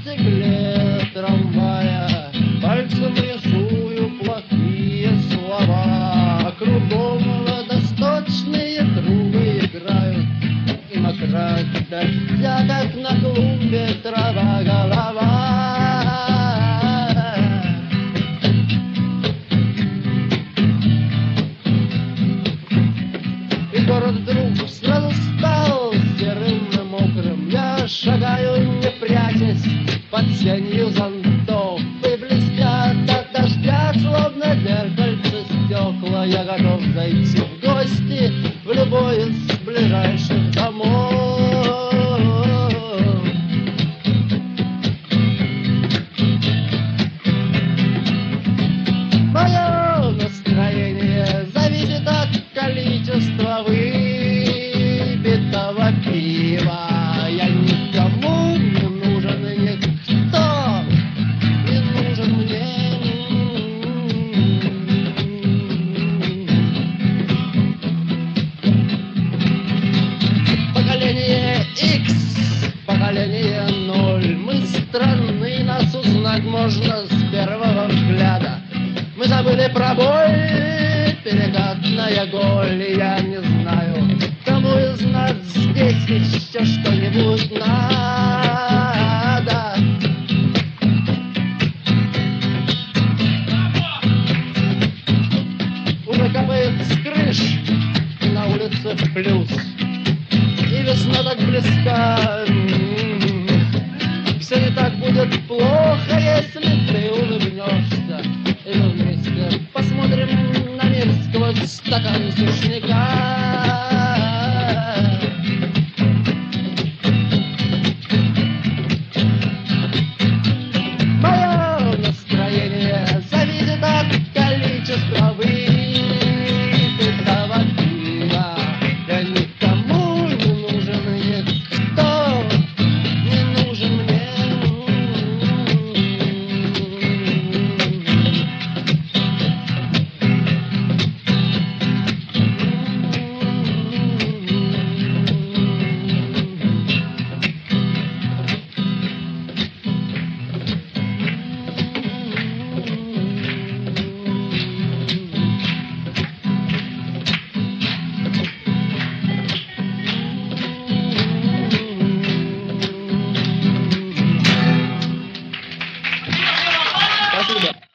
стекле трамвая, пальцем рисую плохие слова, а кругом водосточные трубы играют, и мокра дождя, как на клумбе трава голова. И город вдруг сразу стал серым и мокрым. Я шагаю, не прячась, под сенью зонтов, и блестят от дождя, словно зеркальце стекла. Я готов зайти в гости в любой из ближайших домов. Мое настроение зависит от количества выпитого пива. Я никому не нужен, никто не нужен мне. Поколение X, поколение 0. Мы странны, нас узнать можно с первого взгляда. Мы забыли про боль, перекатная голь, и я не знаю, кому из нас здесь еще что-нибудь надо. Уже капает с крыш, на улице плюс, и весна так близка. Все не так будет плохо, если ты улыбнешься. И мы вместе посмотрим на мир сквозь стакан сушняка. Мое настроение зависит от количества выпитого пива. Я никому не нужен, никто не нужен мне. Спасибо.